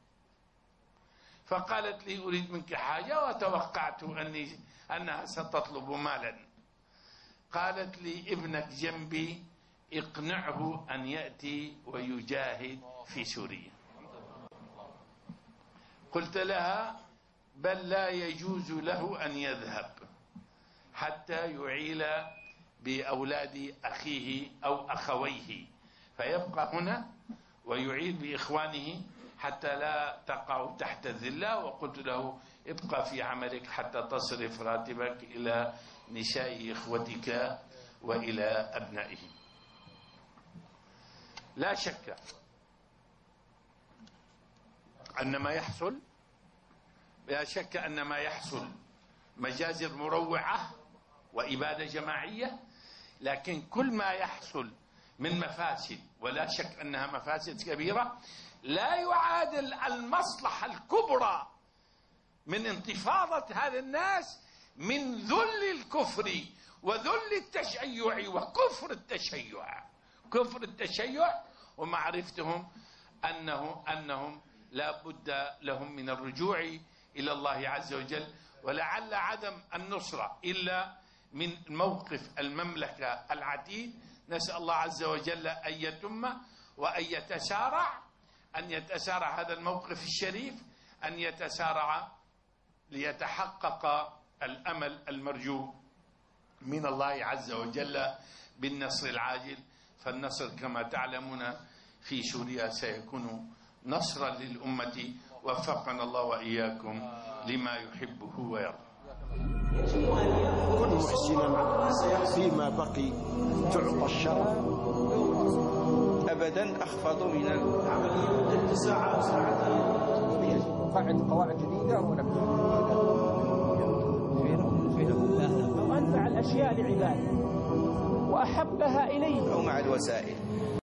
فقالت لي أريد منك حاجة، وتوقعت أنها ستطلب مالا. قالت لي ابنك جنبي، اقنعه أن يأتي ويجاهد في سوريا. قلت لها بل لا يجوز له أن يذهب حتى يعيل بأولاد أخيه أو أخويه، فيبقى هنا ويعيل بإخوانه حتى لا تقع تحت الذلة. وقلت له ابقى في عملك حتى تصرف راتبك إلى نساء إخوتك وإلى أبنائهم. لا شك أن ما يحصل مجازر مروعة وإبادة جماعية، لكن كل ما يحصل من مفاسد، ولا شك أنها مفاسد كبيرة، لا يعادل المصلحة الكبرى من انتفاضة هذا الناس من ذل الكفر وذل التشيع وكفر التشيع ومعرفتهم أنهم لا بد لهم من الرجوع إلى الله عز وجل، ولعل عدم النصرة إلا من موقف المملكة العتيد. نسأل الله عز وجل أن يتم وأن يتسارع هذا الموقف الشريف، أن يتسارع ليتحقق الأمل المرجو من الله عز وجل بالنصر العاجل. فالنصر كما تعلمون في سوريا سيكون نصرا للأمة، وفقنا الله وإياكم لما يحبه ويرضى. كل محسن فيما بقي تعطى الشرف أبدا أخفض من عملية ساعة ساعتين. قواعد جديدة ولا أو أنفع الأشياء لعباده وأحبها إليه أو مع الوسائل.